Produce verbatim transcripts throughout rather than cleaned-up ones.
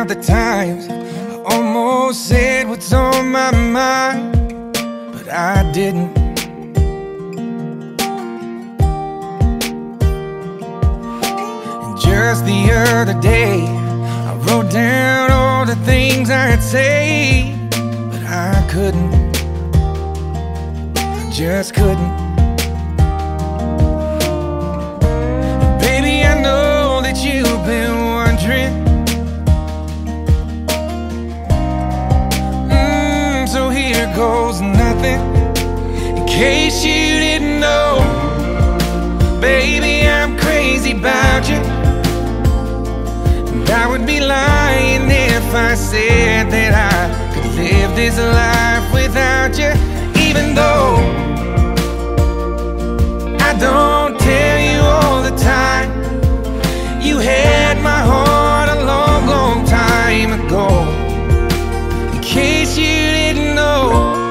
about the times I almost said what's on my mind, but I didn't. And just the other day, I wrote down all the things I'd say, but I couldn't. I just couldn't. And baby, I know that you've been wondering. Mm, so here goes nothing. In case you didn't know, baby, I'm crazy about you. And I would be lying if I said that I could live this life without you. Even though I don't tell you all the time, you had my heart a long, long time ago. In case you didn't know,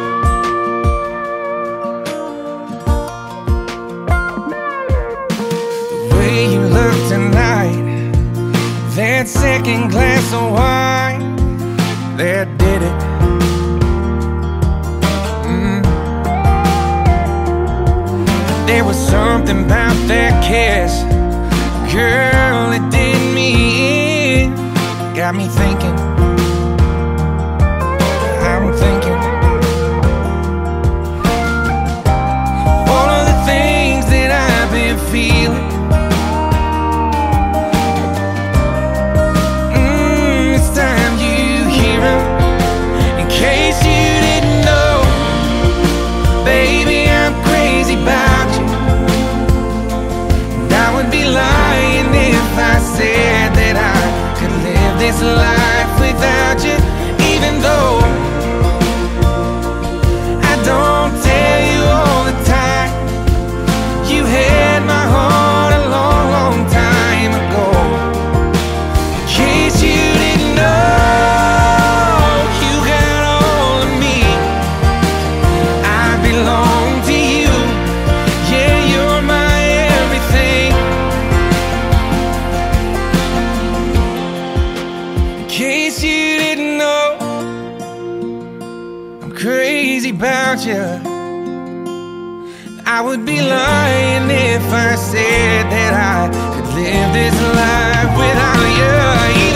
the way you look tonight, that second glass of wine, that did it. Mm. There was something about that kiss, girl, it did me in. Got me thinking, I'm thinking all of the things that I've been feeling. Mm, it's time you hear them. In case you didn't know, baby, I'm crazy about you. And I would be lying if I said that I could live this life without you. Even though I don't tell you all the time, you had my heart a long, long time ago. In case you didn't know, you got all of me. I belong to you. Yeah, you're my everything. In case you didn't know, I'm crazy about you. I would be lying if I said that I could live this life without you.